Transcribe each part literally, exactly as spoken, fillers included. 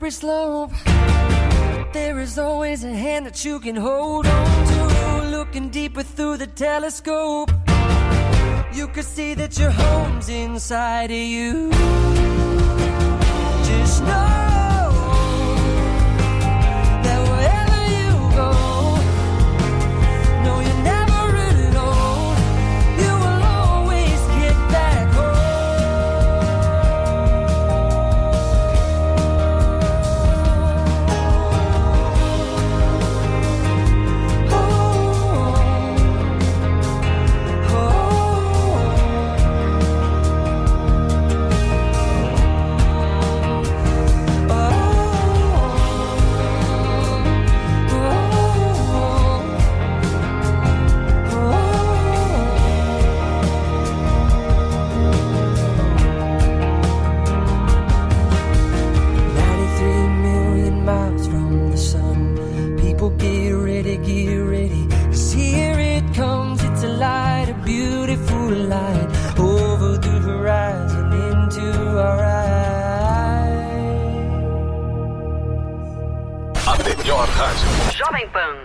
slippery slope. There is always a hand that you can hold on to. Looking deeper through the telescope, you could see that your home's inside of you. Just know that wherever you go, no, you're never alone. You will always get back Jovem Pan.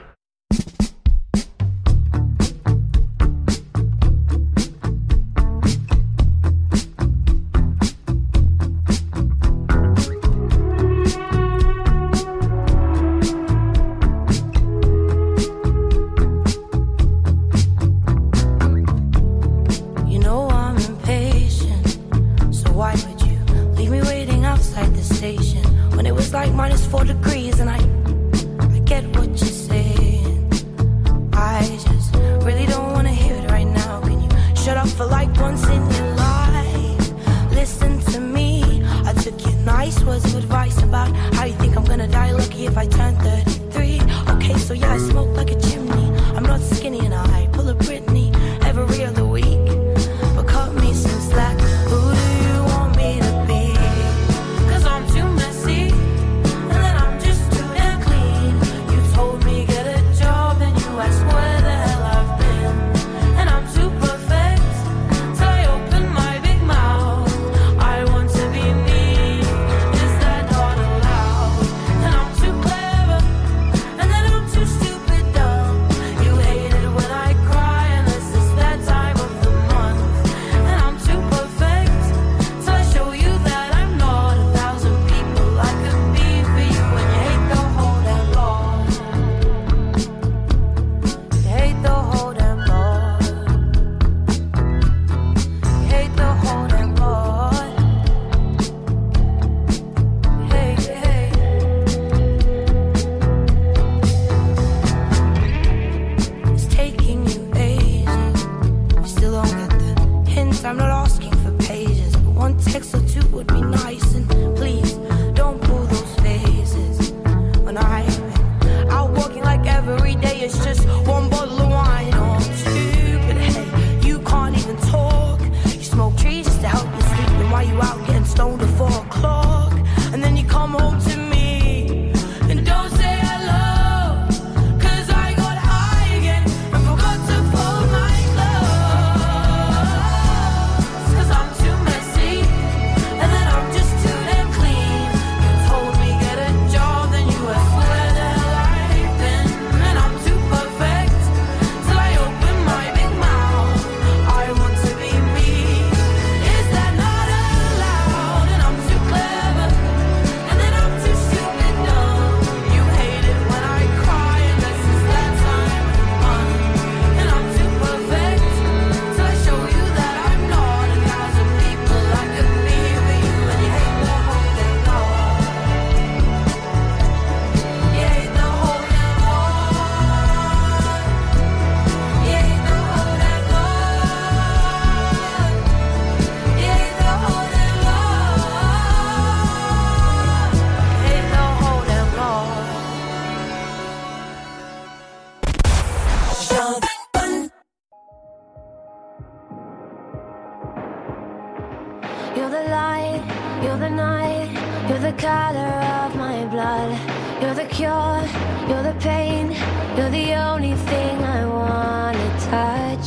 You're the light, you're the night, you're the color of my blood. You're the cure, you're the pain, you're the only thing I wanna touch.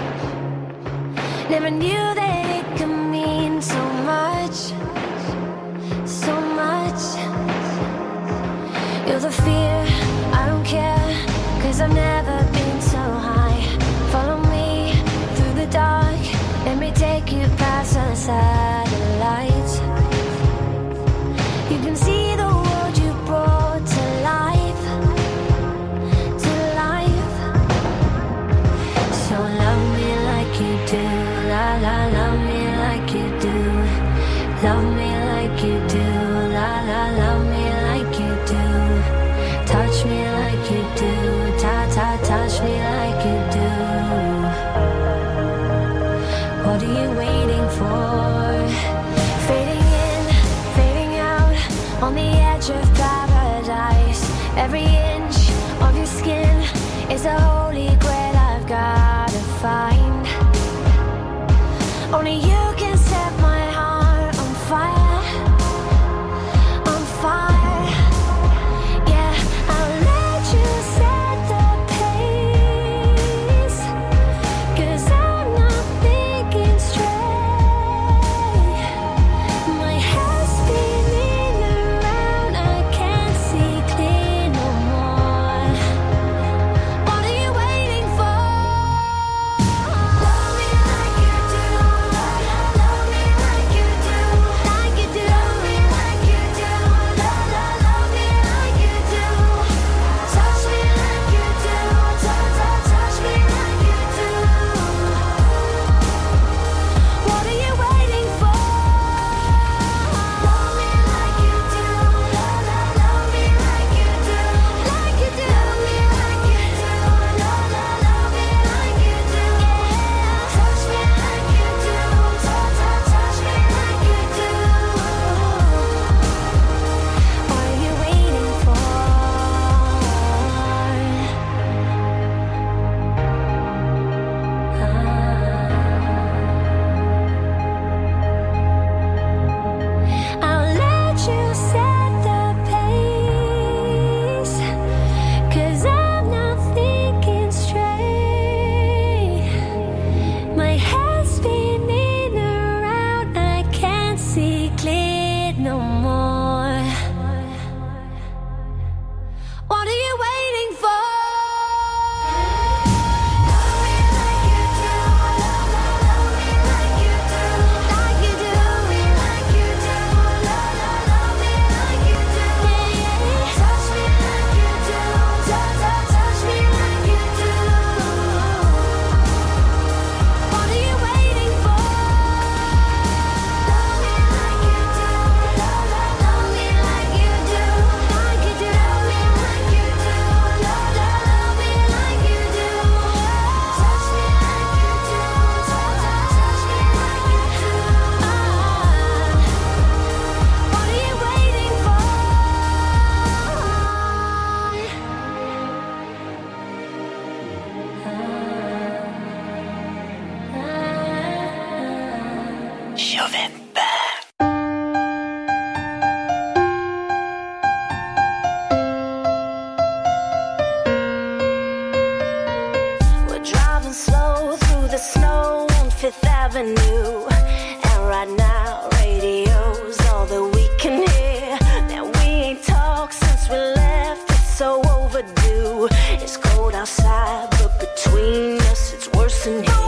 Never knew that it could mean so much, so much. touch me like you do. Ta ta touch me like you do. What are you waiting for? Fading in, fading out, on the edge of paradise. Every inch of your skin is a holy grail I've gotta find. Only you can set my heart on fire, on fire. Yeah, I'll let you set the pace, 'cause I'm not thinking straight. My head's spinning around, I can't see clear no more. What are you waiting for? Love me like you do, love, love me like you do, like you do. Love me like you do, love, love, love me like you do. Touch me like you do, touch, touch, touch me like you do. What are you waiting for? Love me like you do, love, love, love me like you do, like you do. Love me like you do, love, love, love me like you do. Yeah, touch me like you do, touch, touch, touch me like you do. What are you waiting for? I'll let you set the pace, 'cause I'm not thinking straight. My head's spinning around, I can't see clear no more. What are you waiting for? Love me like you do, love, love, love me like you do, like you do. Love me like you do, love, love, love me like you do. Yeah, yeah. Touch me like you do, touch, touch, touch me like you do. What are you waiting for? Love me like you do, love, love, love me like you do, like you do. Love me like you do, love, love, love me like you do. Touch me like you do, touch, touch, touch me like you do. What are you waiting for? We're driving slow through the snow on Fifth Avenue, and right now radio's all that we can hear. Now we ain't talked since we left, it's so overdue. It's cold outside, but between us it's worse in here.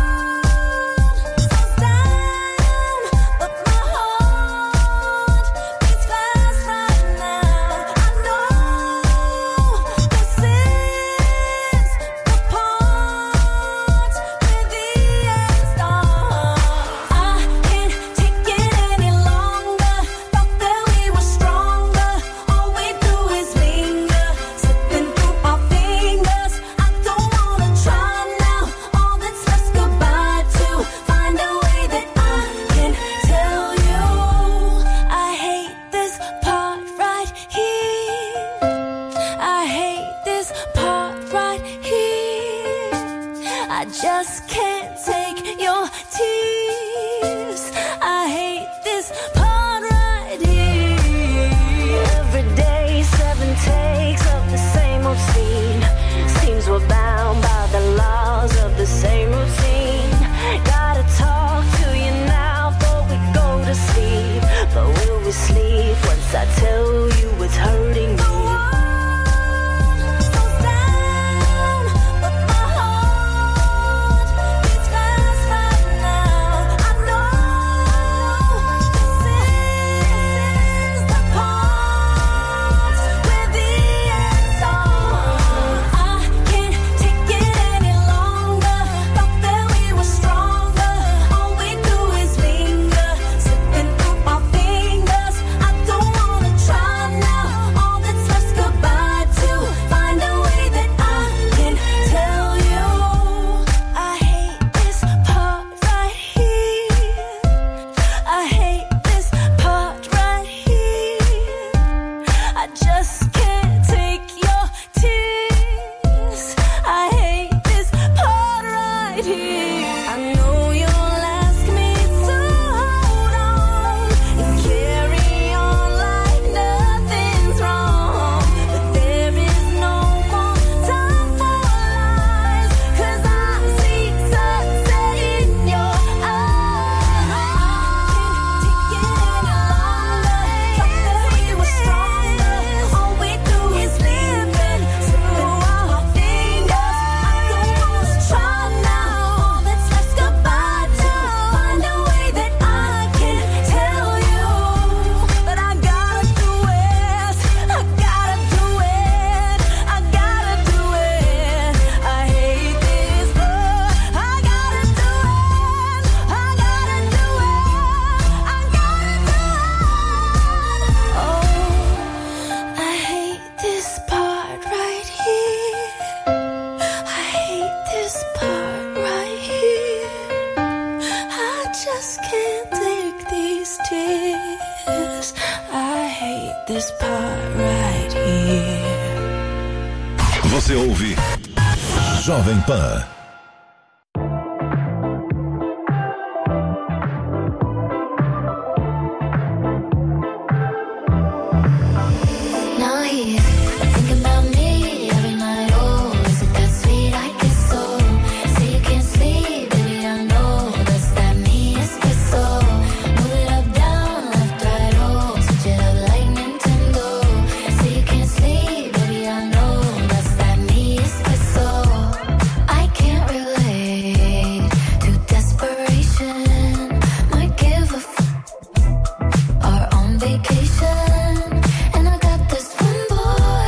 I just can't take your tears. I hate this part right here. Every day, seven takes of the same old scene. Seems we're bound by the laws of the same routine. Gotta talk to you now before we go to sleep. But will we sleep once I tell you it's hurting me? I just can't take your tears. I hate this part right here. I know you'll ask me to hold on and carry on like nothing's wrong, but there is no more time for lies, 'cause I see sunset in your eyes. I can't take it any longer. Thought that we were stronger. All we do is live and through our fingers. I don't wanna try now. All that's left's goodbye to find a way that I can tell you, but I gotta do it. I gotta do it. I gotta do it. I hate this, but I gotta do it. I gotta do it. I gotta do it. Oh, I hate this part right here. I hate this part right here. I just can't take these tears. I hate this part right here. Você ouve Jovem Pan. Now here, thinking about me every night. Oh, is it that sweet? I guess so. Say you can't sleep, baby, I know that's that me espresso. Move it up, down, left, right, oh, switch it up like Nintendo. Say you can't sleep, baby, I know that's that me espresso. I can't relate to desperation. Might give a f our own vacation. And I got this one boy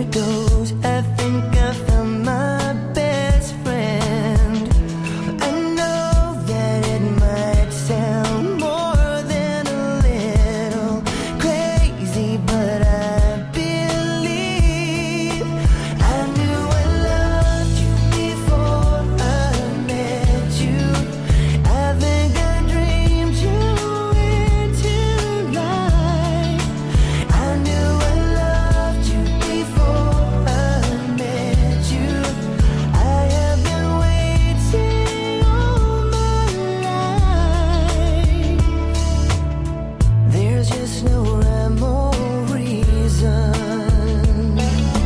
it goes. I think I found my best friend. I know that it might sound more than a little crazy, but I believe I knew I loved you before I met you. I think I dreamed you into life. I knew I loved you before I met you. I have been waiting all my life. There's just no rhyme or reason,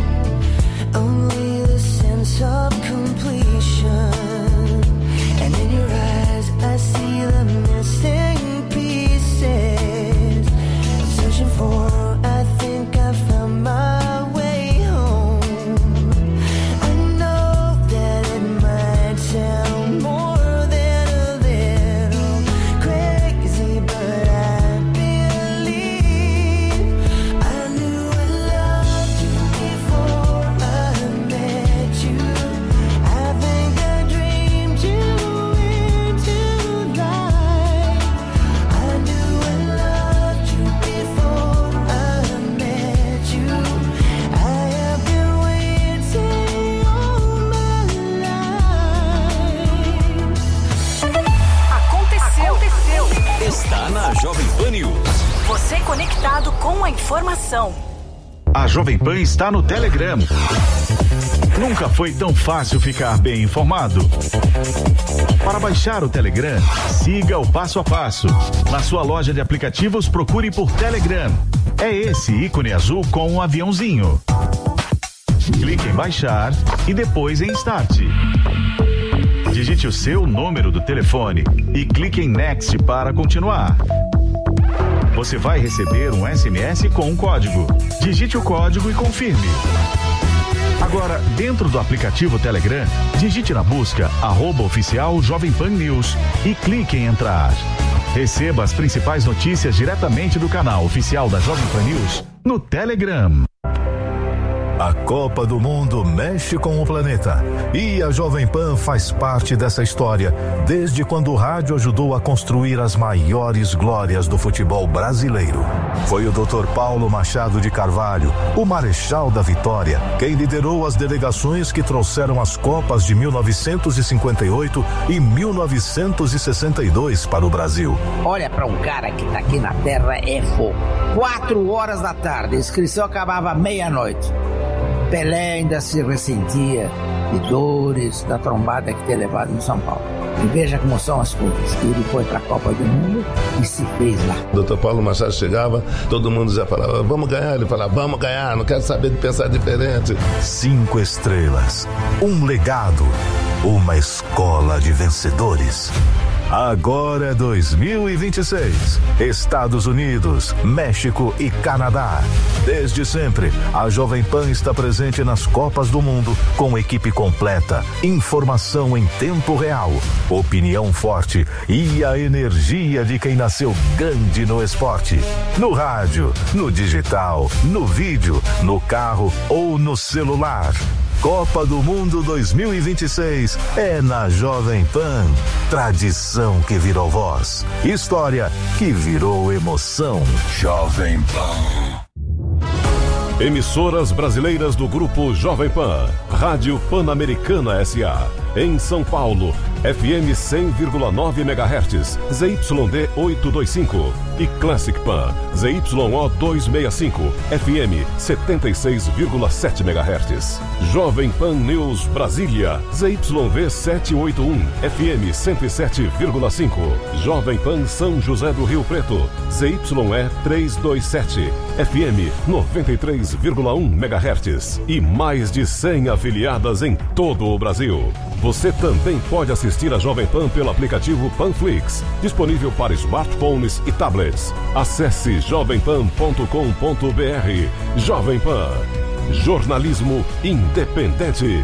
only the sense of completion. And in your eyes I see the missing pieces. I'm searching for, I think I found my way home. I know that it might sound more than a little crazy, but I believe I knew I loved you before I met you. I think I dreamed you into life. I knew I loved you before I met you. I have been waiting all my life. Aconteceu. Aconteceu. Está na Jovem Pan News. Você conectado com a informação. A Jovem Pan está no Telegram. Nunca foi tão fácil ficar bem informado. Para baixar o Telegram, siga o passo a passo. Na sua loja de aplicativos, procure por Telegram. É esse ícone azul com um aviãozinho. Clique em baixar e depois em Start. Digite o seu número do telefone e clique em Next para continuar. Você vai receber um S M S com um código. Digite o código e confirme. Agora, dentro do aplicativo Telegram, digite na busca arroba oficial Jovem Pan News e clique em entrar. Receba as principais notícias diretamente do canal oficial da Jovem Pan News no Telegram. A Copa do Mundo mexe com o planeta e a Jovem Pan faz parte dessa história desde quando o rádio ajudou a construir as maiores glórias do futebol brasileiro. Foi o doutor Paulo Machado de Carvalho, o Marechal da Vitória, quem liderou as delegações que trouxeram as Copas de mil novecentos e cinquenta e oito e mil novecentos e sessenta e dois para o Brasil. Olha, para um cara que tá aqui na Terra é fogo. Quatro horas da tarde, a inscrição acabava meia-noite. Pelé ainda se ressentia de dores da trombada que tinha levado em São Paulo. E veja como são as coisas. Ele foi para a Copa do Mundo e se fez lá. O doutor Paulo Machado chegava, todo mundo já falava, vamos ganhar. Ele falava, vamos ganhar, não quero saber de pensar diferente. Cinco estrelas, um legado, uma escola de vencedores. Agora é dois mil e vinte e seis. Estados Unidos, México e Canadá. Desde sempre, a Jovem Pan está presente nas Copas do Mundo com equipe completa, informação em tempo real, opinião forte e a energia de quem nasceu grande no esporte. No rádio, no digital, no vídeo, no carro ou no celular. Copa do Mundo dois mil e vinte e seis é na Jovem Pan. Tradição que virou voz. História que virou emoção. Jovem Pan. Emissoras brasileiras do Grupo Jovem Pan. Rádio Pan-Americana S A. Em São Paulo, F M cem vírgula nove megahertz, Z Y D oitocentos e vinte e cinco. E Classic Pan, Z Y O duzentos e sessenta e cinco, F M setenta e seis vírgula sete megahertz. Jovem Pan News Brasília, Z Y V setecentos e oitenta e um, F M cento e sete vírgula cinco. Jovem Pan São José do Rio Preto, Z Y E trezentos e vinte e sete, F M noventa e três vírgula um megahertz. E mais de cem afiliadas em todo o Brasil. Você também pode assistir a Jovem Pan pelo aplicativo Panflix, disponível para smartphones e tablets. Acesse jovem pan ponto com ponto b r. Jovem Pan. Jornalismo independente.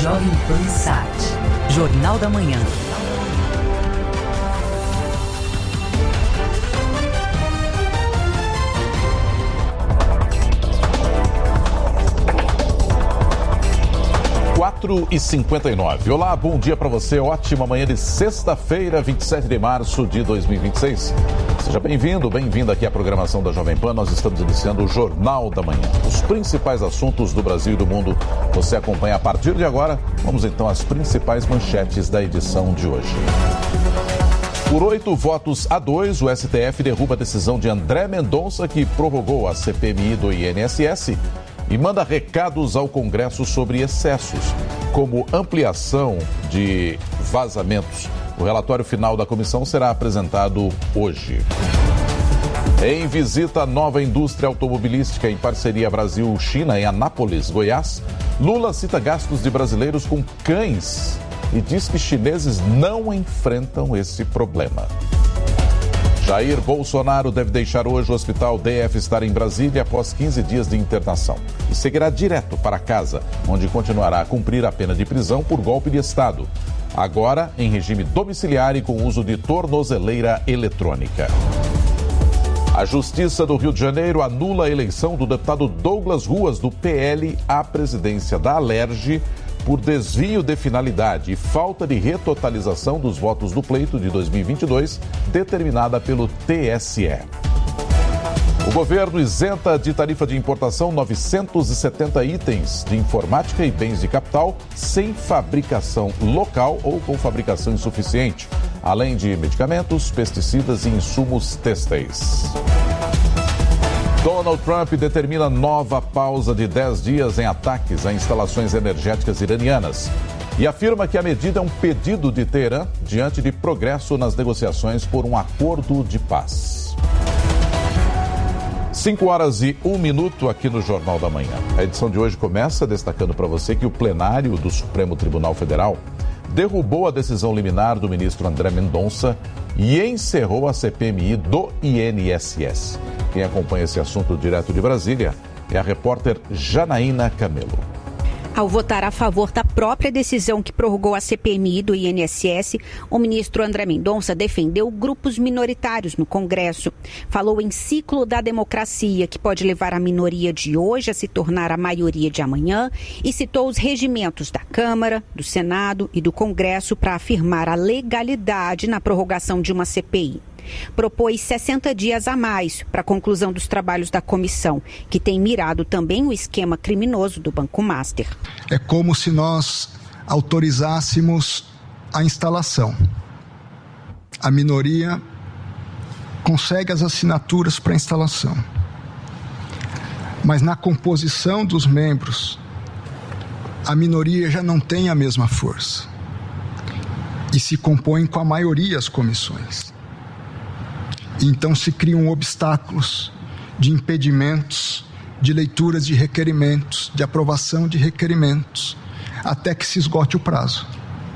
Jovem Pan Sat. Jornal da Manhã. quatro e cinquenta e nove. Olá, bom dia para você. Ótima manhã de sexta-feira, vinte e sete de março de dois mil e vinte e seis. Seja bem-vindo, bem-vinda aqui à programação da Jovem Pan. Nós estamos iniciando o Jornal da Manhã. Os principais assuntos do Brasil e do mundo você acompanha a partir de agora. Vamos então às principais manchetes da edição de hoje. Por oito votos a dois, o S T F derruba a decisão de André Mendonça, que prorrogou a C P M I do I N S S e manda recados ao Congresso sobre excessos, como ampliação de vazamentos. O relatório final da comissão será apresentado hoje. Em visita à nova indústria automobilística em parceria Brasil-China, em Anápolis, Goiás, Lula cita gastos de brasileiros com cães e diz que chineses não enfrentam esse problema. Jair Bolsonaro deve deixar hoje o hospital D F estar em Brasília após quinze dias de internação e seguirá direto para casa, onde continuará a cumprir a pena de prisão por golpe de Estado, agora em regime domiciliar e com uso de tornozeleira eletrônica. A Justiça do Rio de Janeiro anula a eleição do deputado Douglas Ruas, do P L, à presidência da Alerj, por desvio de finalidade e falta de retotalização dos votos do pleito de dois mil e vinte e dois, determinada pelo T S E. O governo isenta de tarifa de importação novecentos e setenta itens de informática e bens de capital sem fabricação local ou com fabricação insuficiente, além de medicamentos, pesticidas e insumos têxteis. Donald Trump determina nova pausa de dez dias em ataques a instalações energéticas iranianas e afirma que a medida é um pedido de Teherã diante de progresso nas negociações por um acordo de paz. cinco horas e um minuto aqui no Jornal da Manhã. A edição de hoje começa destacando para você que o plenário do Supremo Tribunal Federal derrubou a decisão liminar do ministro André Mendonça e encerrou a C P M I do I N S S. Quem acompanha esse assunto direto de Brasília é a repórter Janaína Camelo. Ao votar a favor da própria decisão que prorrogou a C P M I do I N S S, o ministro André Mendonça defendeu grupos minoritários no Congresso. Falou em ciclo da democracia, que pode levar a minoria de hoje a se tornar a maioria de amanhã, e citou os regimentos da Câmara, do Senado e do Congresso para afirmar a legalidade na prorrogação de uma C P I. Propôs sessenta dias a mais para a conclusão dos trabalhos da comissão, que tem mirado também o esquema criminoso do Banco Master. É como se nós autorizássemos a instalação. A minoria consegue as assinaturas para a instalação. Mas na composição dos membros, a minoria já não tem a mesma força. E se compõem com a maioria as comissões. Então se criam obstáculos de impedimentos, de leituras de requerimentos, de aprovação de requerimentos, até que se esgote o prazo.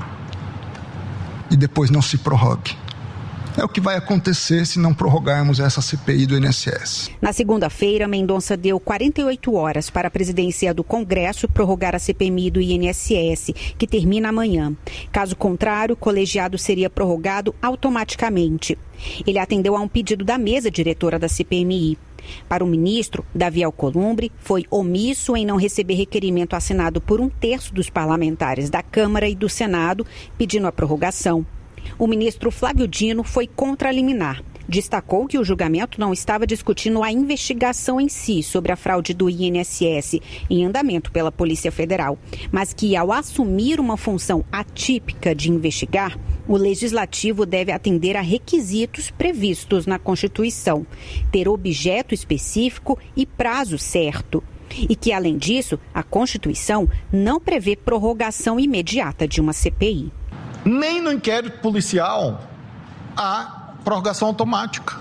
E depois não se prorrogue. É o que vai acontecer se não prorrogarmos essa C P I do I N S S. Na segunda-feira, Mendonça deu quarenta e oito horas para a presidência do Congresso prorrogar a C P M I do I N S S, que termina amanhã. Caso contrário, o colegiado seria prorrogado automaticamente. Ele atendeu a um pedido da mesa diretora da C P M I. Para o ministro, Davi Alcolumbre, foi omisso em não receber requerimento assinado por um terço dos parlamentares da Câmara e do Senado pedindo a prorrogação. O ministro Flávio Dino foi contra a liminar. Destacou que o julgamento não estava discutindo a investigação em si sobre a fraude do I N S S em andamento pela Polícia Federal, mas que, ao assumir uma função atípica de investigar, o Legislativo deve atender a requisitos previstos na Constituição, ter objeto específico e prazo certo. E que, além disso, a Constituição não prevê prorrogação imediata de uma C P I. Nem no inquérito policial há prorrogação automática.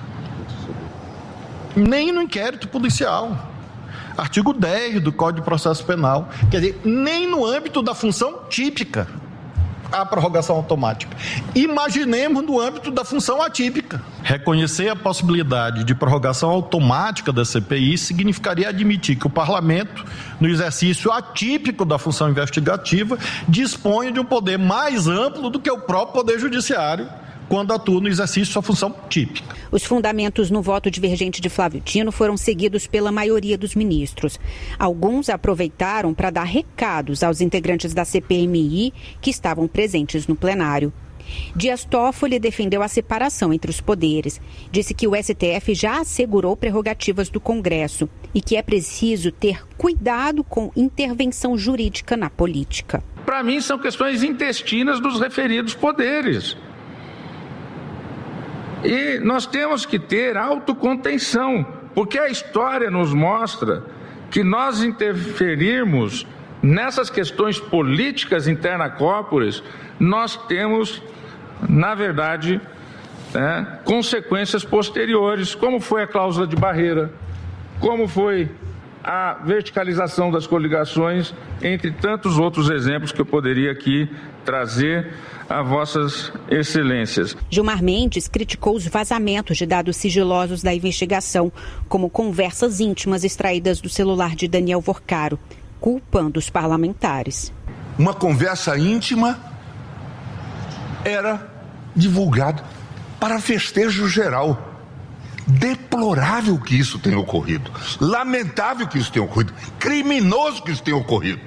Nem no inquérito policial. Artigo dez do Código de Processo Penal. Quer dizer, nem no âmbito da função típica. a prorrogação automática. Imaginemos no âmbito da função atípica. Reconhecer a possibilidade de prorrogação automática da C P I significaria admitir que o parlamento, no exercício atípico da função investigativa, dispõe de um poder mais amplo do que o próprio Poder Judiciário, quando atua no exercício de sua função típica. Os fundamentos no voto divergente de Flávio Dino foram seguidos pela maioria dos ministros. Alguns aproveitaram para dar recados aos integrantes da C P M I que estavam presentes no plenário. Dias Toffoli defendeu a separação entre os poderes. Disse que o S T F já assegurou prerrogativas do Congresso e que é preciso ter cuidado com intervenção jurídica na política. Para mim, são questões intestinas dos referidos poderes. E nós temos que ter autocontenção, porque a história nos mostra que nós interferirmos nessas questões políticas interna corporis, nós temos, na verdade, né, consequências posteriores, como foi a cláusula de barreira, como foi a verticalização das coligações, entre tantos outros exemplos que eu poderia aqui trazer a vossas excelências. Gilmar Mendes criticou os vazamentos de dados sigilosos da investigação, como conversas íntimas extraídas do celular de Daniel Vorcaro, culpando os parlamentares. Uma conversa íntima era divulgada para festejo geral. Deplorável que isso tenha ocorrido. Lamentável que isso tenha ocorrido. Criminoso que isso tenha ocorrido.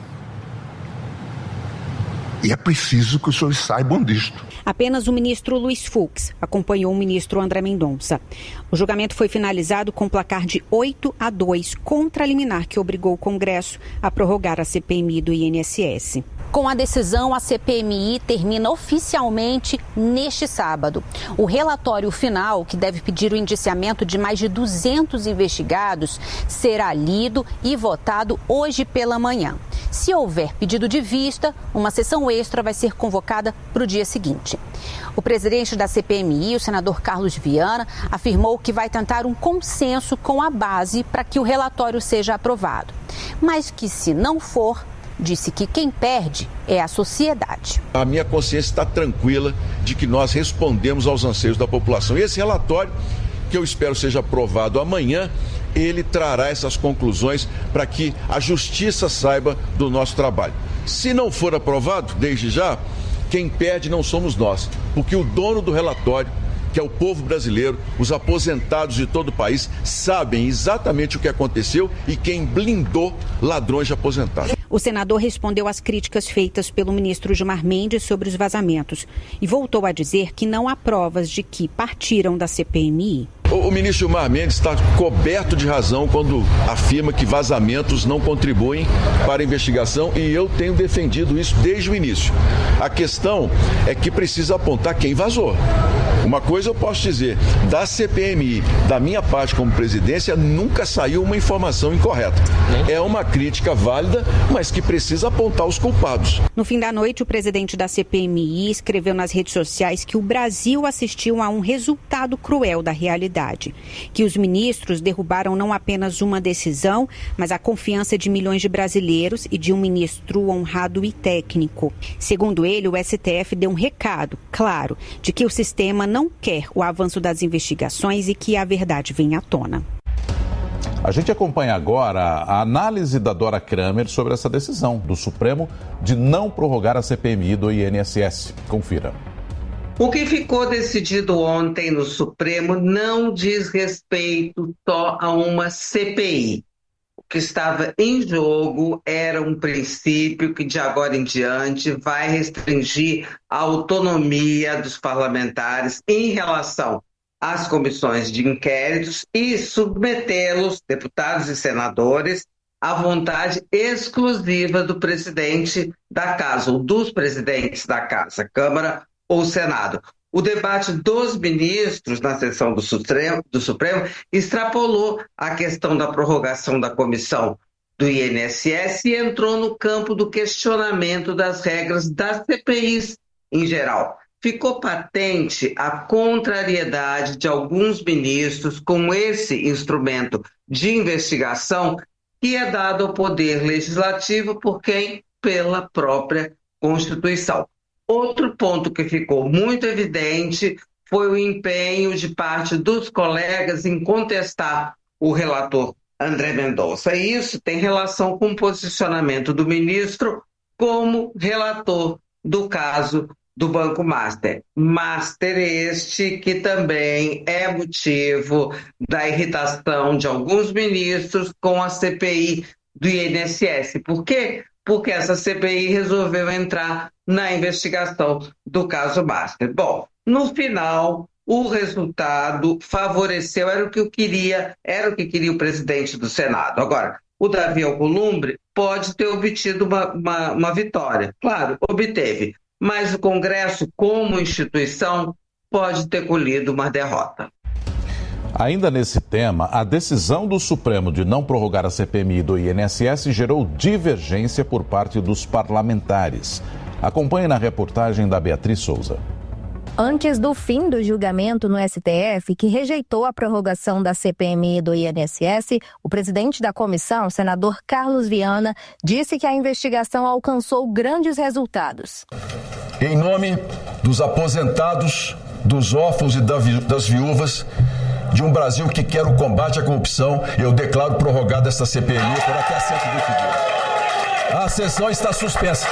E é preciso que os senhores saibam disto. Apenas o ministro Luiz Fux acompanhou o ministro André Mendonça. O julgamento foi finalizado com placar de oito a dois contra a liminar que obrigou o Congresso a prorrogar a C P M I do I N S S. Com a decisão, a C P M I termina oficialmente neste sábado. O relatório final, que deve pedir o indiciamento de mais de duzentos investigados, será lido e votado hoje pela manhã. Se houver pedido de vista, uma sessão extra vai ser convocada para o dia seguinte. O presidente da C P M I, o senador Carlos Viana, afirmou que vai tentar um consenso com a base para que o relatório seja aprovado. Mas que, se não for, disse que quem perde é a sociedade. A minha consciência está tranquila de que nós respondemos aos anseios da população. E esse relatório, que eu espero seja aprovado amanhã, ele trará essas conclusões para que a justiça saiba do nosso trabalho. Se não for aprovado, desde já, quem perde não somos nós, porque o dono do relatório, que é o povo brasileiro, os aposentados de todo o país, sabem exatamente o que aconteceu e quem blindou ladrões de aposentados. O senador respondeu às críticas feitas pelo ministro Gilmar Mendes sobre os vazamentos e voltou a dizer que não há provas de que partiram da C P M I. O, o ministro Gilmar Mendes está coberto de razão quando afirma que vazamentos não contribuem para a investigação, e eu tenho defendido isso desde o início. A questão é que precisa apontar quem vazou. Uma coisa eu posso dizer, da C P M I, da minha parte como presidência, nunca saiu uma informação incorreta. É uma crítica válida, mas que precisa apontar os culpados. No fim da noite, o presidente da C P M I escreveu nas redes sociais que o Brasil assistiu a um resultado cruel da realidade, que os ministros derrubaram não apenas uma decisão, mas a confiança de milhões de brasileiros e de um ministro honrado e técnico. Segundo ele, o S T F deu um recado, claro, de que o sistema não quer o avanço das investigações e que a verdade venha à tona. A gente acompanha agora a análise da Dora Kramer sobre essa decisão do Supremo de não prorrogar a C P M I do I N S S. Confira. O que ficou decidido ontem no Supremo não diz respeito só a uma C P I. O que estava em jogo era um princípio que, de agora em diante, vai restringir a autonomia dos parlamentares em relação às comissões de inquéritos e submetê-los, deputados e senadores, à vontade exclusiva do presidente da Casa, ou dos presidentes da Casa, Câmara ou Senado. O debate dos ministros na sessão do Supremo, do Supremo extrapolou a questão da prorrogação da comissão do I N S S e entrou no campo do questionamento das regras das C P Is em geral. Ficou patente a contrariedade de alguns ministros com esse instrumento de investigação que é dado ao Poder Legislativo por quem? Pela própria Constituição. Outro ponto que ficou muito evidente foi o empenho de parte dos colegas em contestar o relator André Mendonça. E isso tem relação com o posicionamento do ministro como relator do caso do Banco Master. Master este que também é motivo da irritação de alguns ministros com a C P I do I N S S. Por quê? Porque essa C P I resolveu entrar na investigação do caso Master. Bom, no final, o resultado favoreceu, era o que eu queria, era o que queria o presidente do Senado. Agora, o Davi Alcolumbre pode ter obtido uma, uma, uma vitória. Claro, obteve. Mas o Congresso, como instituição, pode ter colhido uma derrota. Ainda nesse tema, a decisão do Supremo de não prorrogar a C P M I do I N S S gerou divergência por parte dos parlamentares. Acompanhe na reportagem da Beatriz Souza. Antes do fim do julgamento no S T F, que rejeitou a prorrogação da C P M I do I N S S, o presidente da comissão, senador Carlos Viana, disse que a investigação alcançou grandes resultados. Em nome dos aposentados, dos órfãos e das viúvas, de um Brasil que quer o combate à corrupção, eu declaro prorrogada esta C P M I por até certo definido. A sessão está suspensa.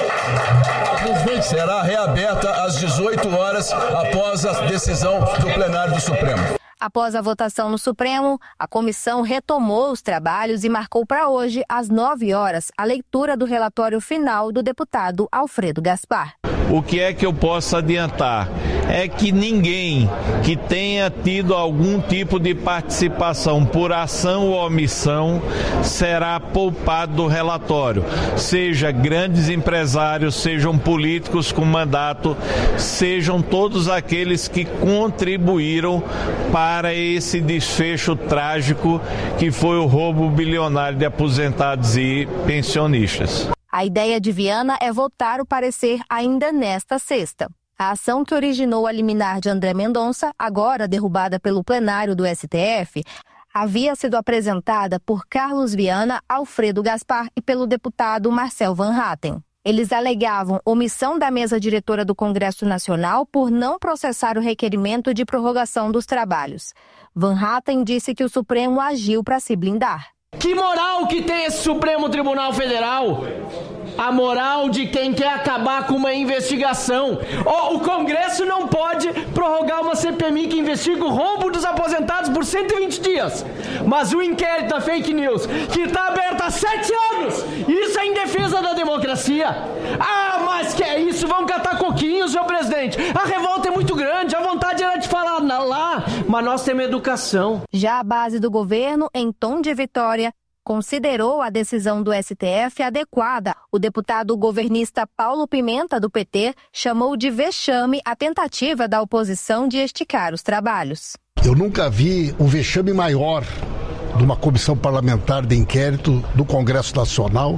Será reaberta às dezoito horas após a decisão do plenário do Supremo. Após a votação no Supremo, a comissão retomou os trabalhos e marcou para hoje, às nove horas, a leitura do relatório final do deputado Alfredo Gaspar. O que é que eu posso adiantar? É que ninguém que tenha tido algum tipo de participação por ação ou omissão será poupado do relatório. Seja grandes empresários, sejam políticos com mandato, sejam todos aqueles que contribuíram para esse desfecho trágico que foi o roubo bilionário de aposentados e pensionistas. A ideia de Viana é votar o parecer ainda nesta sexta. A ação que originou a liminar de André Mendonça, agora derrubada pelo plenário do S T F, havia sido apresentada por Carlos Viana, Alfredo Gaspar e pelo deputado Marcel Van Hatten. Eles alegavam omissão da mesa diretora do Congresso Nacional por não processar o requerimento de prorrogação dos trabalhos. Van Hatten disse que o Supremo agiu para se blindar. Que moral que tem esse Supremo Tribunal Federal? A moral de quem quer acabar com uma investigação. Oh, o Congresso não pode prorrogar uma C P M I que investiga o roubo dos aposentados por cento e vinte dias. Mas o inquérito da fake news, que está aberto há sete anos, isso é em defesa da democracia. Ah, mas que é isso? Vão catar coquinho, senhor presidente. A revolta é muito grande, a vontade era de falar lá, mas nós temos educação. Já a base do governo, em tom de vitória, considerou a decisão do S T F adequada. O deputado governista Paulo Pimenta, do P T, chamou de vexame a tentativa da oposição de esticar os trabalhos. Eu nunca vi um vexame maior de uma comissão parlamentar de inquérito do Congresso Nacional.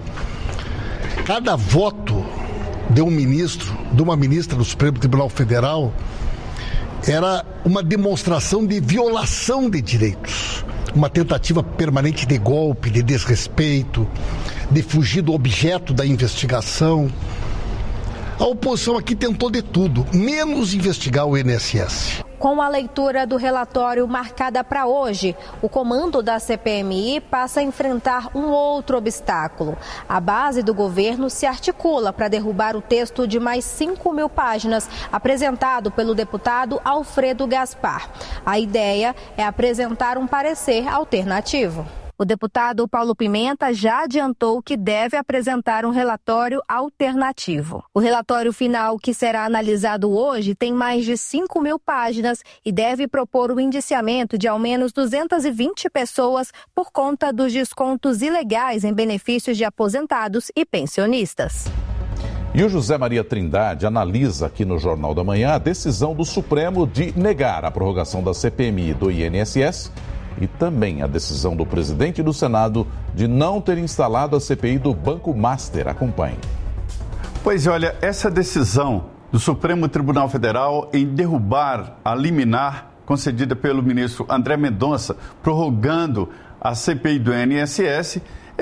Cada voto de um ministro, de uma ministra do Supremo Tribunal Federal, era uma demonstração de violação de direitos. Uma tentativa permanente de golpe, de desrespeito, de fugir do objeto da investigação. A oposição aqui tentou de tudo, menos investigar o I N S S. Com a leitura do relatório marcada para hoje, o comando da C P M I passa a enfrentar um outro obstáculo. A base do governo se articula para derrubar o texto de mais cinco mil páginas apresentado pelo deputado Alfredo Gaspar. A ideia é apresentar um parecer alternativo. O deputado Paulo Pimenta já adiantou que deve apresentar um relatório alternativo. O relatório final, que será analisado hoje, tem mais de cinco mil páginas e deve propor o indiciamento de ao menos duzentas e vinte pessoas por conta dos descontos ilegais em benefícios de aposentados e pensionistas. E o José Maria Trindade analisa aqui no Jornal da Manhã a decisão do Supremo de negar a prorrogação da C P M I do I N S S e também a decisão do presidente do Senado de não ter instalado a C P I do Banco Master. Acompanhe. Pois olha, essa decisão do Supremo Tribunal Federal em derrubar a liminar concedida pelo ministro André Mendonça, prorrogando a C P I do I N S S,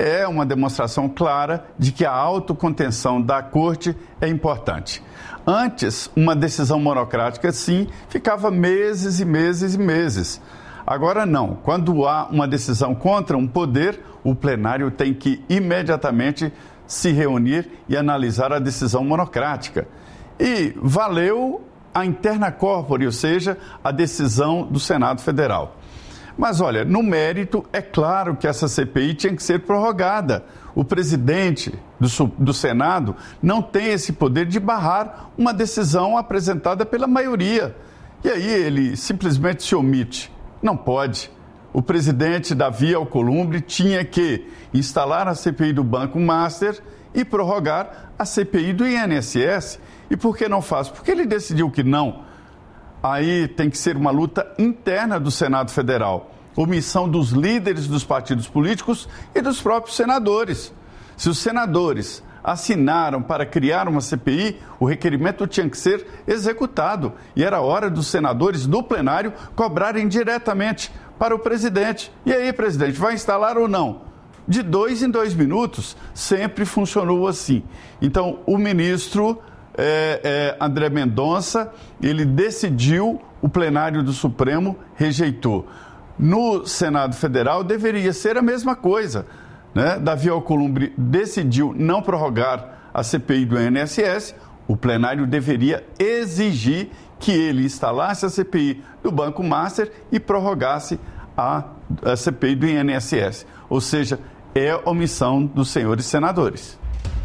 é uma demonstração clara de que a autocontenção da Corte é importante. Antes, uma decisão monocrática, sim, ficava meses e meses e meses. Agora não. Quando há uma decisão contra um poder, o plenário tem que imediatamente se reunir e analisar a decisão monocrática. E valeu a interna corpore, ou seja, a decisão do Senado Federal. Mas, olha, no mérito, é claro que essa C P I tinha que ser prorrogada. O presidente do, do Senado não tem esse poder de barrar uma decisão apresentada pela maioria. E aí ele simplesmente se omite. Não pode. O presidente Davi Alcolumbre tinha que instalar a C P I do Banco Master e prorrogar a C P I do I N S S. E por que não faz? Porque ele decidiu que não. Aí tem que ser uma luta interna do Senado Federal, omissão dos líderes dos partidos políticos e dos próprios senadores. Se os senadores assinaram para criar uma C P I, o requerimento tinha que ser executado e era hora dos senadores do plenário cobrarem diretamente para o presidente. E aí, presidente, vai instalar ou não? De dois em dois minutos, sempre funcionou assim. Então, o ministro É, é, André Mendonça, ele decidiu, o plenário do Supremo rejeitou. No Senado Federal deveria ser a mesma coisa, né? Davi Alcolumbre decidiu não prorrogar a C P I do I N S S, o plenário deveria exigir que ele instalasse a C P I do Banco Master e prorrogasse a, a C P I do I N S S. Ou seja, é omissão dos senhores senadores.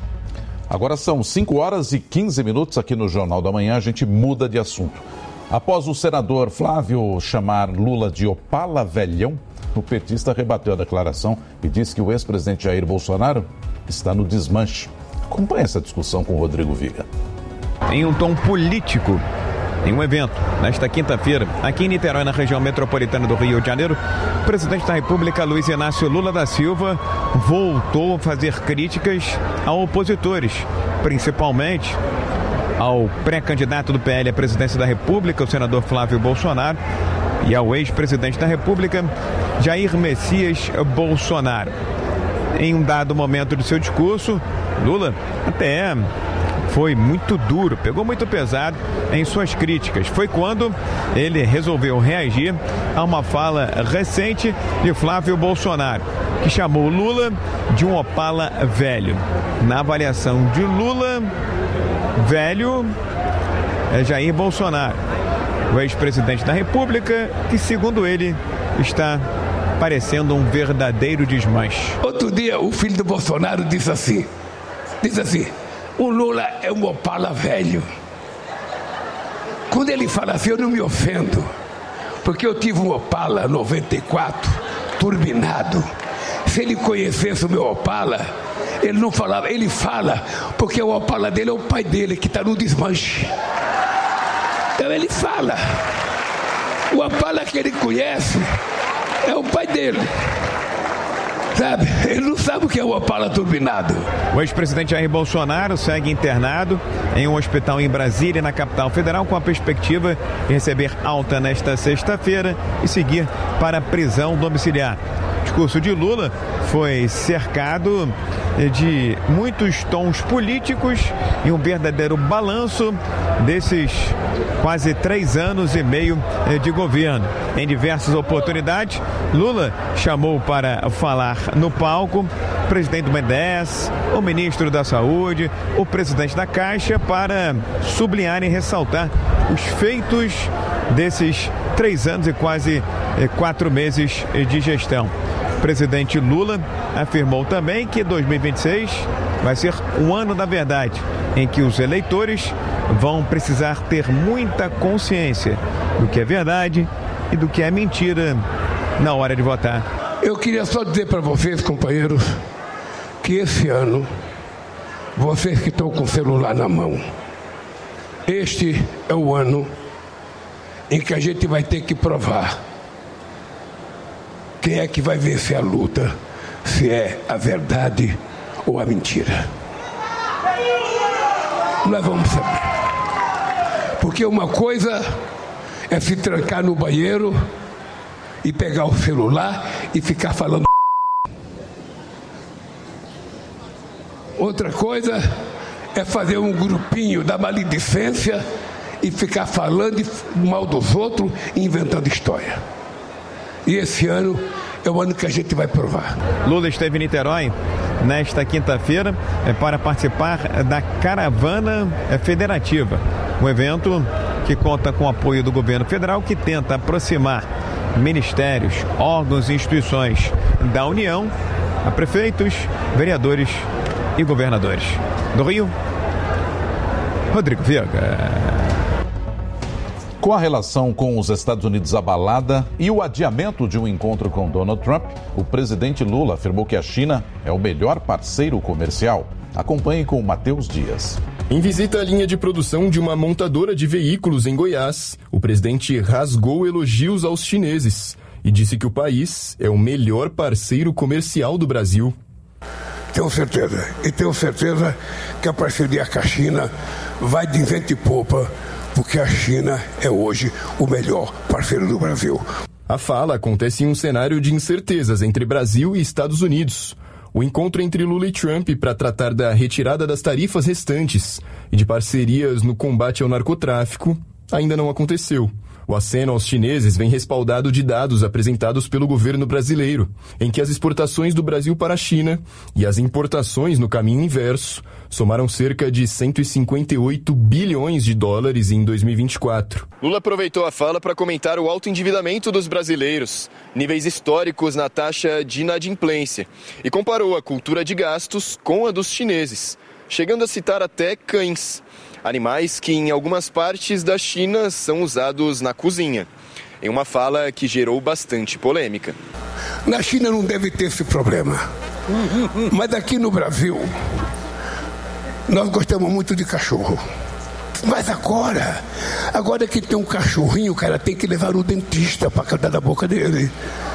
Agora são cinco horas e quinze minutos aqui no Jornal da Manhã, a gente muda de assunto. Após o senador Flávio chamar Lula de Opala velhão, o petista rebateu a declaração e disse que o ex-presidente Jair Bolsonaro está no desmanche. Acompanhe essa discussão com o Rodrigo Viga. Em um tom político, em um evento, nesta quinta-feira, aqui em Niterói, na região metropolitana do Rio de Janeiro, o presidente da República, Luiz Inácio Lula da Silva, voltou a fazer críticas a opositores, principalmente ao pré-candidato do P L à presidência da República, o senador Flávio Bolsonaro, e ao ex-presidente da República, Jair Messias Bolsonaro. Em um dado momento de seu discurso, Lula até foi muito duro, pegou muito pesado em suas críticas. Foi quando ele resolveu reagir a uma fala recente de Flávio Bolsonaro, que chamou Lula de um Opala velho. Na avaliação de Lula, velho é Jair Bolsonaro, o ex-presidente da República, que, segundo ele, está parecendo um verdadeiro desmanche. Outro dia, o filho do Bolsonaro disse assim, disse assim, o Lula é um Opala velho. Quando ele fala assim, eu não me ofendo, porque eu tive um Opala noventa e quatro, turbinado. Se ele conhecesse o meu Opala, ele não falava, ele fala, porque o Opala dele é o pai dele, que está no desmanche. Então ele fala, o Opala que ele conhece é o pai dele. Sabe? Ele não sabe o que é o Opala turbinado. O ex-presidente Jair Bolsonaro segue internado em um hospital em Brasília, na capital federal, com a perspectiva de receber alta nesta sexta-feira e seguir para a prisão domiciliar. O discurso de Lula foi cercado de muitos tons políticos e um verdadeiro balanço desses quase três anos e meio de governo. Em diversas oportunidades, Lula chamou para falar no palco o presidente do B N D E S, o ministro da Saúde, o presidente da Caixa, para sublinhar e ressaltar os feitos desses três anos e quase quatro meses de gestão. O presidente Lula afirmou também que dois mil e vinte e seis vai ser o ano da verdade, em que os eleitores vão precisar ter muita consciência do que é verdade e do que é mentira na hora de votar. Eu queria só dizer para vocês, companheiros, que esse ano, vocês que estão com o celular na mão, este é o ano em que a gente vai ter que provar quem é que vai vencer a luta, se é a verdade ou a mentira. Nós vamos saber. Porque uma coisa é se trancar no banheiro e pegar o celular e ficar falando. Outra coisa é fazer um grupinho da maledicência e ficar falando mal dos outros e inventando história. E esse ano é o ano que a gente vai provar. Lula esteve em Niterói nesta quinta-feira para participar da Caravana Federativa, um evento que conta com o apoio do governo federal, que tenta aproximar ministérios, órgãos e instituições da União a prefeitos, vereadores e governadores. Do Rio, Rodrigo Viega. Com a relação com os Estados Unidos abalada e o adiamento de um encontro com Donald Trump, o presidente Lula afirmou que a China é o melhor parceiro comercial. Acompanhe com Matheus Dias. Em visita à linha de produção de uma montadora de veículos em Goiás, o presidente rasgou elogios aos chineses e disse que o país é o melhor parceiro comercial do Brasil. Tenho certeza, e tenho certeza que a parceria com a China vai de vento e popa, porque a China é hoje o melhor parceiro do Brasil. A fala acontece em um cenário de incertezas entre Brasil e Estados Unidos. O encontro entre Lula e Trump para tratar da retirada das tarifas restantes e de parcerias no combate ao narcotráfico ainda não aconteceu. O aceno aos chineses vem respaldado de dados apresentados pelo governo brasileiro, em que as exportações do Brasil para a China e as importações no caminho inverso somaram cerca de cento e cinquenta e oito bilhões de dólares em dois mil e vinte e quatro. Lula aproveitou a fala para comentar o alto endividamento dos brasileiros, níveis históricos na taxa de inadimplência, e comparou a cultura de gastos com a dos chineses, chegando a citar até cães. Animais que em algumas partes da China são usados na cozinha, em uma fala que gerou bastante polêmica. Na China não deve ter esse problema, mas aqui no Brasil nós gostamos muito de cachorro. Mas agora, agora que tem um cachorrinho, o cara tem que levar no dentista para cuidar da boca dele.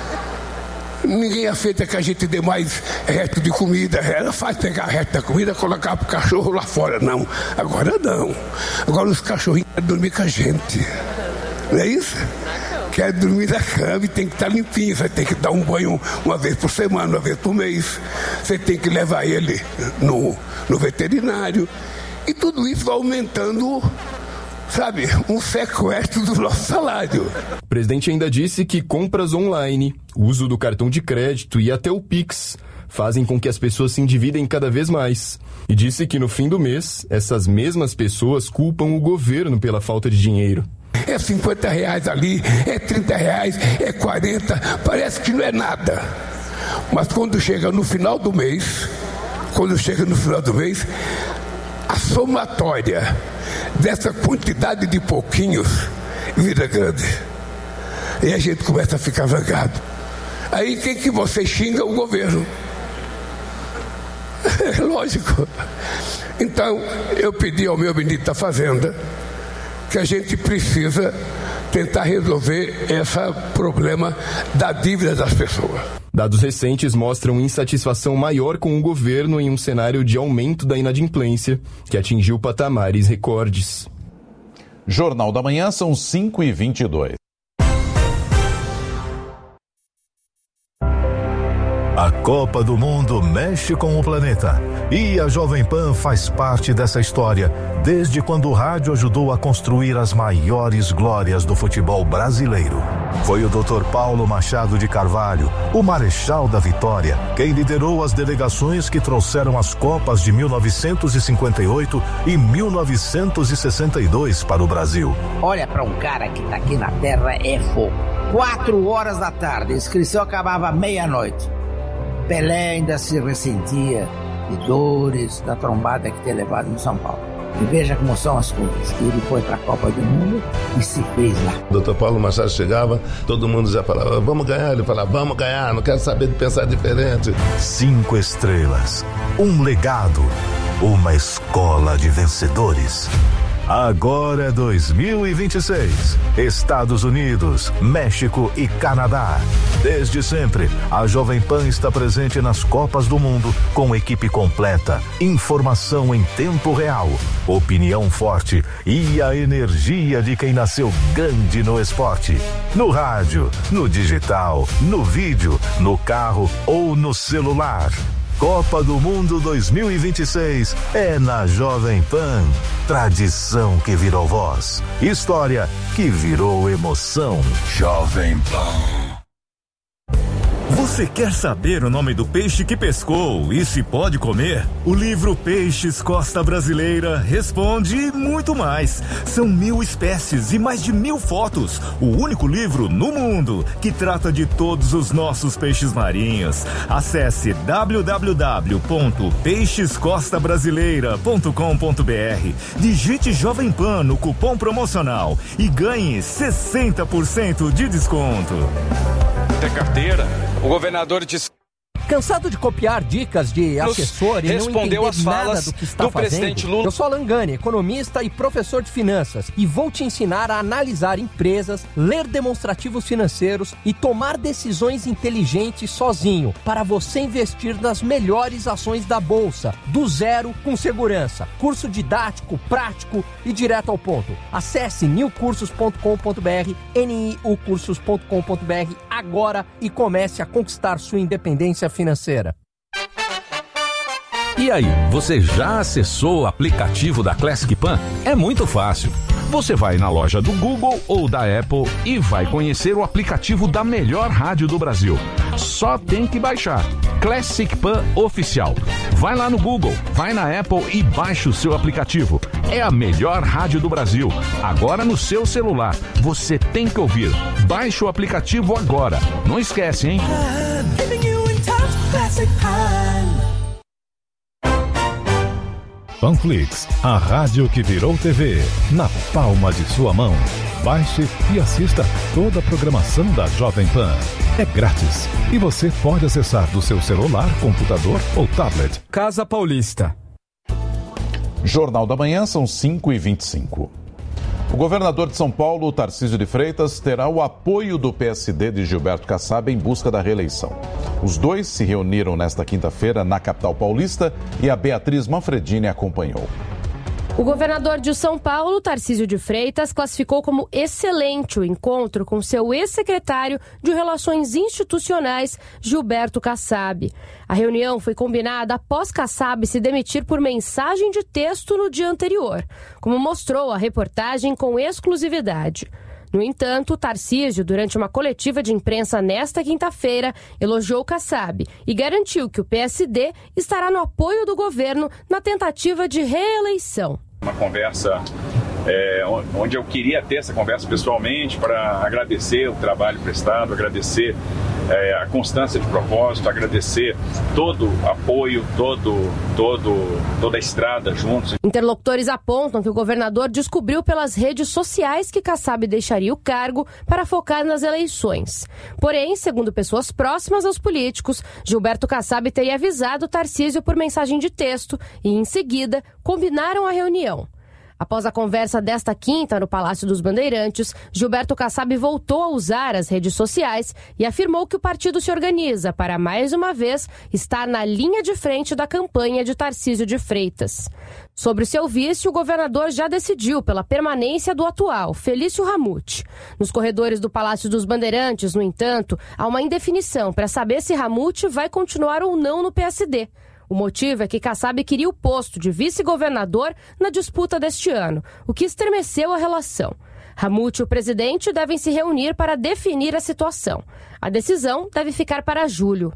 Ninguém aceita que a gente dê mais resto de comida. Ela faz pegar resto da comida e colocar pro cachorro lá fora. Não, agora não. Agora os cachorrinhos querem dormir com a gente. Não é isso? Quer dormir na cama e tem que estar limpinho. Você tem que dar um banho uma vez por semana, uma vez por mês. Você tem que levar ele no, no veterinário. E tudo isso vai aumentando, sabe, um sequestro do nosso salário. O presidente ainda disse que compras online, uso do cartão de crédito e até o Pix fazem com que as pessoas se endividem cada vez mais. E disse que no fim do mês, essas mesmas pessoas culpam o governo pela falta de dinheiro. É cinquenta reais ali, é trinta reais, é quarenta, parece que não é nada. Mas quando chega no final do mês, quando chega no final do mês, a somatória dessa quantidade de pouquinhos vira grande. E a gente começa a ficar zangado. Aí quem que você xinga? O governo. É lógico. Então eu pedi ao meu ministro da Fazenda que a gente precisa tentar resolver esse problema da dívida das pessoas. Dados recentes mostram insatisfação maior com o governo em um cenário de aumento da inadimplência, que atingiu patamares recordes. Jornal da Manhã, são cinco e vinte e dois. A Copa do Mundo mexe com o planeta e a Jovem Pan faz parte dessa história desde quando o rádio ajudou a construir as maiores glórias do futebol brasileiro. Foi o doutor Paulo Machado de Carvalho, o Marechal da Vitória, quem liderou as delegações que trouxeram as Copas de mil novecentos e cinquenta e oito e mil novecentos e sessenta e dois para o Brasil. Olha, para um cara que tá aqui na Terra é fogo. Quatro horas da tarde, a inscrição acabava meia-noite. Pelé ainda se ressentia de dores da trombada que tinha levado em São Paulo. E veja como são as coisas. Ele foi para a Copa do Mundo e se fez lá. O doutor Paulo Machado chegava, todo mundo já falava, vamos ganhar. Ele falava, vamos ganhar, não quero saber de pensar diferente. Cinco estrelas, um legado, uma escola de vencedores. Agora é dois mil e vinte e seis. Estados Unidos, México e Canadá. Desde sempre, a Jovem Pan está presente nas Copas do Mundo com equipe completa, informação em tempo real, opinião forte e a energia de quem nasceu grande no esporte. No rádio, no digital, no vídeo, no carro ou no celular. Copa do Mundo dois mil e vinte e seis é na Jovem Pan. Tradição que virou voz. História que virou emoção. Jovem Pan. Você quer saber o nome do peixe que pescou e se pode comer? O livro Peixes Costa Brasileira responde e muito mais. São mil espécies e mais de mil fotos. O único livro no mundo que trata de todos os nossos peixes marinhos. Acesse w w w ponto peixes costa brasileira ponto com ponto b r. Digite Jovem Pan no cupom promocional e ganhe sessenta por cento de desconto. Ter carteira. O governador disse... Cansado de copiar dicas de assessor e não entender as nada do que está do fazendo? Presidente Lula. Eu sou Alan Gani, economista e professor de finanças, e vou te ensinar a analisar empresas, ler demonstrativos financeiros e tomar decisões inteligentes sozinho, para você investir nas melhores ações da Bolsa, do zero com segurança. Curso didático, prático e direto ao ponto. Acesse new cursos ponto com ponto b r, n i u cursos ponto com ponto b r agora e comece a conquistar sua independência financeira. financeira. E aí, você já acessou o aplicativo da Classic Pan? É muito fácil. Você vai na loja do Google ou da Apple e vai conhecer o aplicativo da melhor rádio do Brasil. Só tem que baixar. Classic Pan Oficial. Vai lá no Google, vai na Apple e baixa o seu aplicativo. É a melhor rádio do Brasil. Agora no seu celular. Você tem que ouvir. Baixe o aplicativo agora. Não esquece, hein? Panflix, a rádio que virou T V, na palma de sua mão. Baixe e assista toda a programação da Jovem Pan. É grátis e você pode acessar do seu celular, computador ou tablet. Casa Paulista. Jornal da Manhã, são cinco e vinte e cinco. O governador de São Paulo, Tarcísio de Freitas, terá o apoio do P S D de Gilberto Kassab em busca da reeleição. Os dois se reuniram nesta quinta-feira na capital paulista e a Beatriz Manfredini acompanhou. O governador de São Paulo, Tarcísio de Freitas, classificou como excelente o encontro com seu ex-secretário de Relações Institucionais, Gilberto Kassab. A reunião foi combinada após Kassab se demitir por mensagem de texto no dia anterior, como mostrou a reportagem com exclusividade. No entanto, Tarcísio, durante uma coletiva de imprensa nesta quinta-feira, elogiou Kassab e garantiu que o P S D estará no apoio do governo na tentativa de reeleição. Uma conversa é, onde eu queria ter essa conversa pessoalmente para agradecer o trabalho prestado, agradecer é, a constância de propósito, agradecer todo o apoio, todo, todo, toda a estrada juntos. Interlocutores apontam que o governador descobriu pelas redes sociais que Kassab deixaria o cargo para focar nas eleições. Porém, segundo pessoas próximas aos políticos, Gilberto Kassab teria avisado Tarcísio por mensagem de texto e, em seguida, combinaram a reunião. Após a conversa desta quinta no Palácio dos Bandeirantes, Gilberto Kassab voltou a usar as redes sociais e afirmou que o partido se organiza para, mais uma vez, estar na linha de frente da campanha de Tarcísio de Freitas. Sobre o seu vice, o governador já decidiu pela permanência do atual, Felício Ramute. Nos corredores do Palácio dos Bandeirantes, no entanto, há uma indefinição para saber se Ramute vai continuar ou não no P S D. O motivo é que Kassab queria o posto de vice-governador na disputa deste ano, o que estremeceu a relação. Ramute e o presidente devem se reunir para definir a situação. A decisão deve ficar para julho.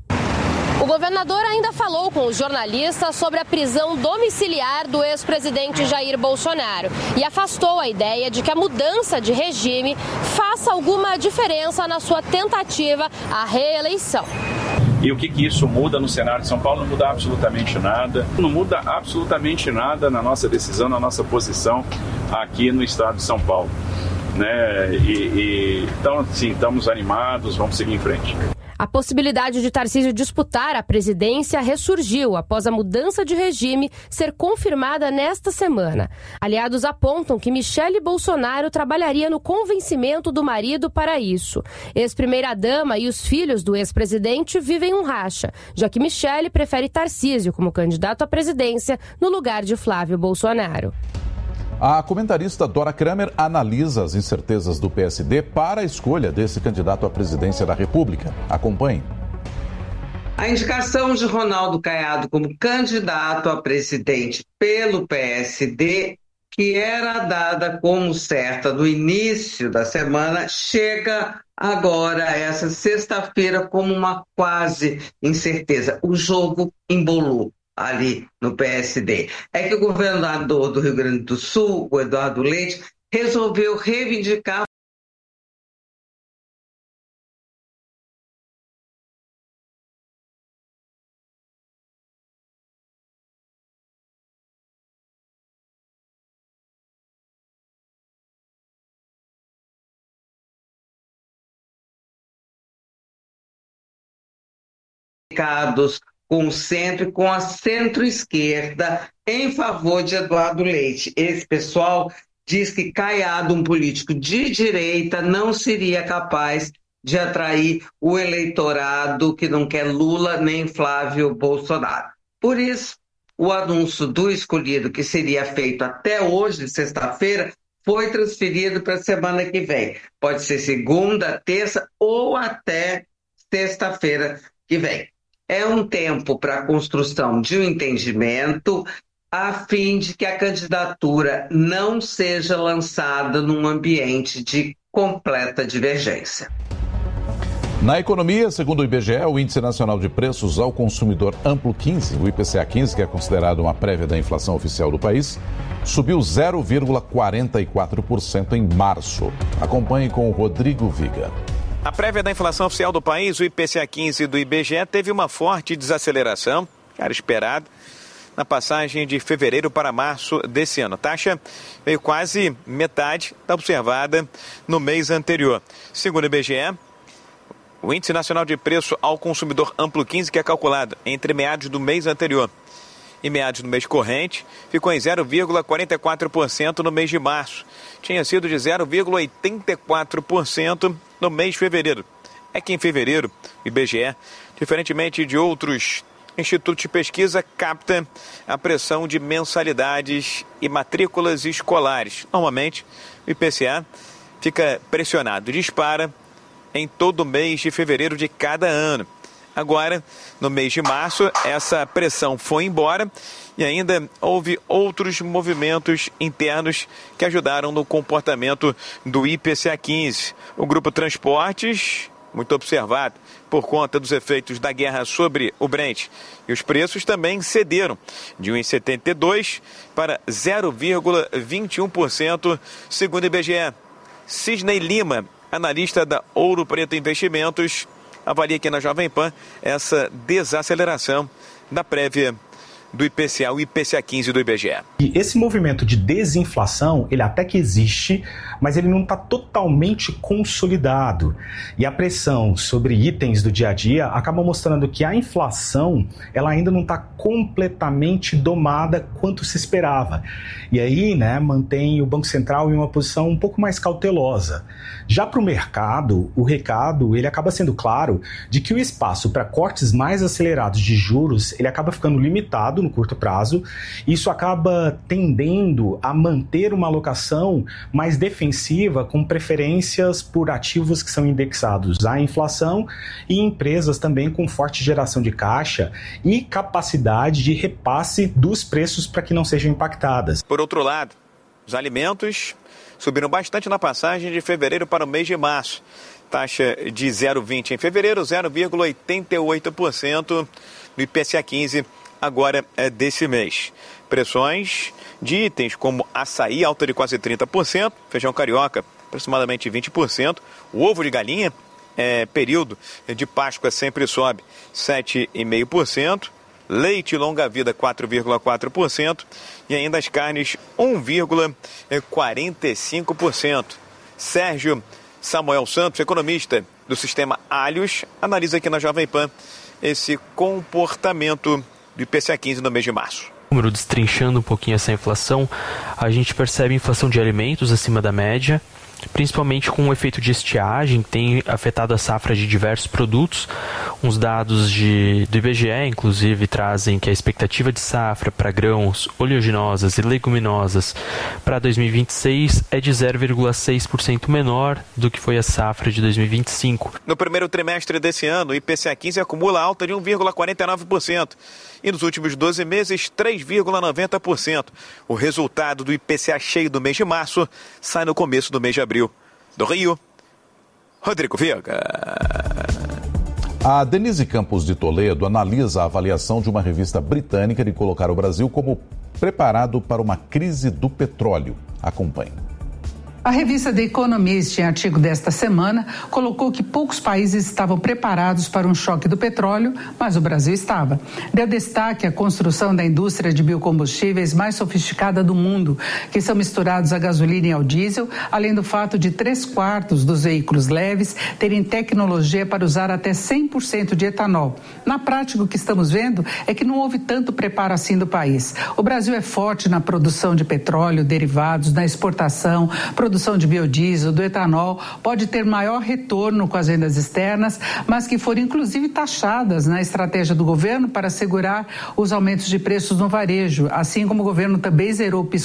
O governador ainda falou com os jornalistas sobre a prisão domiciliar do ex-presidente Jair Bolsonaro e afastou a ideia de que a mudança de regime faça alguma diferença na sua tentativa à reeleição. E o que, que isso muda no cenário de São Paulo? Não muda absolutamente nada. Não muda absolutamente nada na nossa decisão, na nossa posição aqui no estado de São Paulo. Né? E, e, então, sim, estamos animados, vamos seguir em frente. A possibilidade de Tarcísio disputar a presidência ressurgiu após a mudança de regime ser confirmada nesta semana. Aliados apontam que Michele Bolsonaro trabalharia no convencimento do marido para isso. Ex-primeira-dama e os filhos do ex-presidente vivem um racha, já que Michele prefere Tarcísio como candidato à presidência no lugar de Flávio Bolsonaro. A comentarista Dora Kramer analisa as incertezas do P S D para a escolha desse candidato à presidência da República. Acompanhe. A indicação de Ronaldo Caiado como candidato a presidente pelo P S D, que era dada como certa no início da semana, chega agora, essa sexta-feira, como uma quase incerteza. O jogo embolou ali no P S D. É que o governador do Rio Grande do Sul, o Eduardo Leite, resolveu reivindicar com o centro e com a centro-esquerda em favor de Eduardo Leite. Esse pessoal diz que Caiado, um político de direita, não seria capaz de atrair o eleitorado que não quer Lula nem Flávio Bolsonaro. Por isso, o anúncio do escolhido, que seria feito até hoje, sexta-feira, foi transferido para a semana que vem. Pode ser segunda, terça ou até sexta-feira que vem. É um tempo para a construção de um entendimento a fim de que a candidatura não seja lançada num ambiente de completa divergência. Na economia, segundo o I B G E, o Índice Nacional de Preços ao Consumidor Amplo quinze, o I P C A quinze, que é considerado uma prévia da inflação oficial do país, subiu zero vírgula quarenta e quatro por cento em março. Acompanhe com o Rodrigo Viga. A prévia da inflação oficial do país, o I P C A quinze do I B G E, teve uma forte desaceleração, que era esperado, na passagem de fevereiro para março desse ano. A taxa veio quase metade da observada no mês anterior. Segundo o I B G E, o Índice Nacional de Preço ao Consumidor Amplo quinze, que é calculado entre meados do mês anterior e meados do mês corrente, ficou em zero vírgula quarenta e quatro por cento no mês de março. Tinha sido de zero vírgula oitenta e quatro por cento no mês de fevereiro. É que em fevereiro, o I B G E, diferentemente de outros institutos de pesquisa, capta a pressão de mensalidades e matrículas escolares. Normalmente, o I P C A fica pressionado, dispara em todo o mês de fevereiro de cada ano. Agora, no mês de março, essa pressão foi embora e ainda houve outros movimentos internos que ajudaram no comportamento do I P C A quinze. O grupo Transportes, muito observado por conta dos efeitos da guerra sobre o Brent, e os preços também cederam de um vírgula setenta e dois por cento para zero vírgula vinte e um por cento, segundo o I B G E. Cisney Lima, analista da Ouro Preto Investimentos, avalia aqui na Jovem Pan essa desaceleração da prévia do I P C A, o I P C A quinze do I B G E. E esse movimento de desinflação, ele até que existe, mas ele não está totalmente consolidado. E a pressão sobre itens do dia a dia acaba mostrando que a inflação, ela ainda não está completamente domada quanto se esperava. E aí, né, mantém o Banco Central em uma posição um pouco mais cautelosa. Já para o mercado, o recado, ele acaba sendo claro de que o espaço para cortes mais acelerados de juros, ele acaba ficando limitado no curto prazo. Isso acaba tendendo a manter uma alocação mais defensiva, com preferências por ativos que são indexados à inflação e empresas também com forte geração de caixa e capacidade de repasse dos preços para que não sejam impactadas. Por outro lado, os alimentos subiram bastante na passagem de fevereiro para o mês de março. Taxa de zero vírgula vinte em fevereiro, zero vírgula oitenta e oito por cento no I P C A quinze agora é desse mês. Pressões de itens como açaí, alta de quase trinta por cento, feijão carioca, aproximadamente vinte por cento, o ovo de galinha, é, período de Páscoa sempre sobe sete vírgula cinco por cento, leite longa-vida quatro vírgula quatro por cento e ainda as carnes um vírgula quarenta e cinco por cento. Sérgio Samuel Santos, economista do Sistema Alhos, analisa aqui na Jovem Pan esse comportamento do I P C A quinze no mês de março. Número destrinchando um pouquinho essa inflação, a gente percebe inflação de alimentos acima da média, principalmente com o efeito de estiagem, que tem afetado a safra de diversos produtos, Uns dados de, do I B G E, inclusive, trazem que a expectativa de safra para grãos, oleaginosas e leguminosas para dois mil e vinte e seis é de zero vírgula seis por cento menor do que foi a safra de dois mil e vinte e cinco. No primeiro trimestre desse ano, o I P C A quinze acumula alta de um vírgula quarenta e nove por cento e nos últimos doze meses, três vírgula noventa por cento. O resultado do I P C A cheio do mês de março sai no começo do mês de abril. Do Rio, Rodrigo Viega. A Denise Campos de Toledo analisa a avaliação de uma revista britânica de colocar o Brasil como preparado para uma crise do petróleo. Acompanhe. A revista The Economist, em artigo desta semana, colocou que poucos países estavam preparados para um choque do petróleo, mas o Brasil estava. Deu destaque à construção da indústria de biocombustíveis mais sofisticada do mundo, que são misturados a gasolina e ao diesel, além do fato de três quartos dos veículos leves terem tecnologia para usar até cem por cento de etanol. Na prática, o que estamos vendo é que não houve tanto preparo assim do país. O Brasil é forte na produção de petróleo, derivados, na exportação, produção produção de biodiesel, do etanol, pode ter maior retorno com as vendas externas, mas que foram inclusive taxadas na estratégia do governo para assegurar os aumentos de preços no varejo, assim como o governo também zerou o PIS